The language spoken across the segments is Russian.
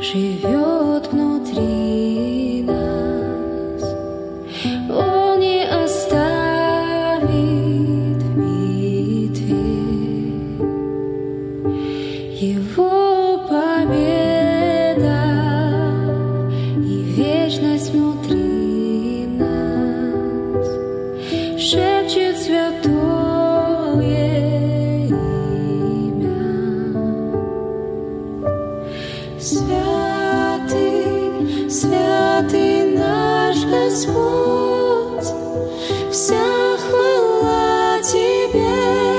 живет внутри нас. Он не оставит в битве. Его победа и вечность внутри нас шепчет святое имя. Святый, святый наш Господь, вся хвала Тебе.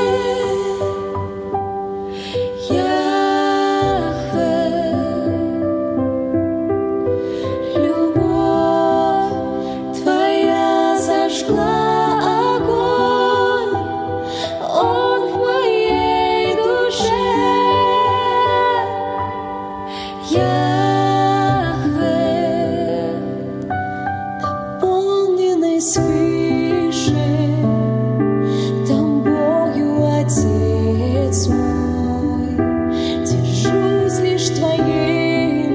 Свыше, там Богу Отец мой, держусь лишь Твоей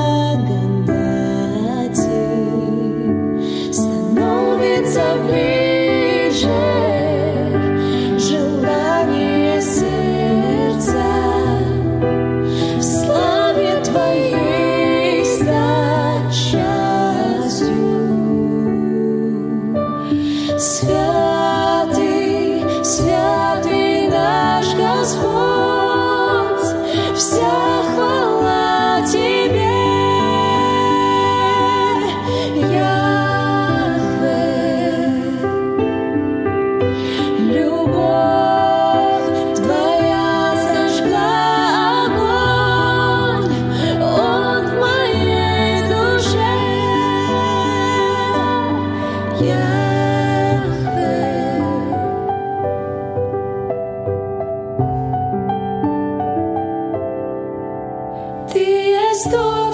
благодати, становится ближе желание сердца в славе Твоей стать частью. Святый, святый наш Господь, вся хвала Тебе, Яхве. Любовь Твоя зажгла огонь, он в моей душе. Ты есть тот,